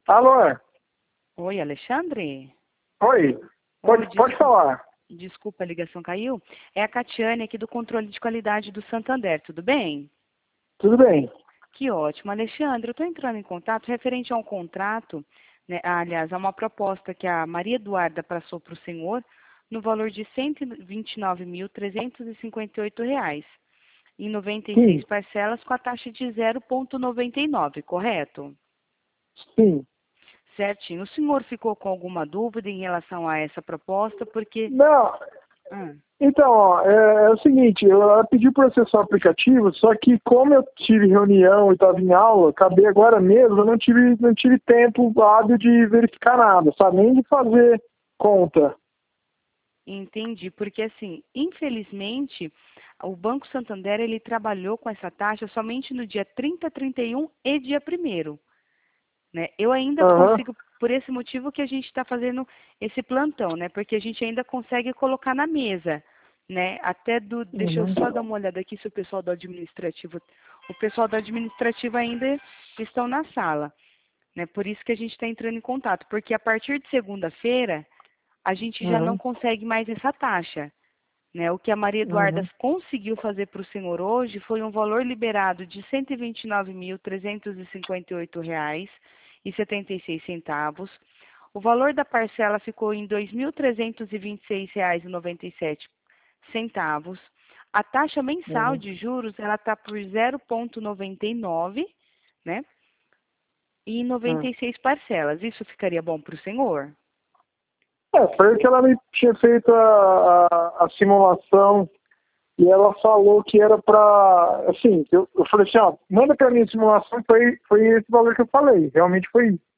Alô? Oi, Alexandre? Oi? Oi, Pode falar. desculpa, a ligação caiu. É a Catiane aqui do controle de qualidade do Santander, tudo bem? Tudo bem. Que ótimo. Alexandre, eu estou entrando em contato referente a um contrato, né, aliás, a uma proposta que a Maria Eduarda passou para o senhor no valor de R$ 129.358, em 96 Sim, parcelas com a taxa de 0,99, correto? sim. Certinho. O senhor ficou com alguma dúvida em relação a essa proposta? Porque... Não, Ah, então, ó, é o seguinte, ela pediu para acessar o aplicativo, só que como eu tive reunião e estava em aula, acabei agora mesmo, eu não tive tempo hábil de verificar nada, sabe? Nem de fazer conta. entendi. Porque, assim, infelizmente, o Banco Santander, ele trabalhou com essa taxa somente no dia 30, 31 e dia 1º, né? Eu ainda Aham. consigo, por esse motivo que a gente está fazendo esse plantão, né? Porque a gente ainda consegue colocar na mesa, né? Deixa eu Uhum. só dar uma olhada aqui se o pessoal do administrativo ainda estão na sala, né? Por isso que a gente está entrando em contato, porque a partir de segunda-feira a gente já não Uhum. consegue mais essa taxa, né? O que a Maria Eduarda Uhum. conseguiu fazer para o senhor hoje foi um valor liberado de R$ 129.358,76. O valor da parcela ficou em R$ 2.326,97. A taxa mensal Uhum. de juros ela está por 0,99, né? E em Uhum. 96 parcelas. Isso ficaria bom para o senhor? Foi o que ela me tinha feito a simulação. E ela falou que era para, assim, eu falei assim, ó, manda para mim a simulação, foi esse valor que eu falei, realmente foi isso.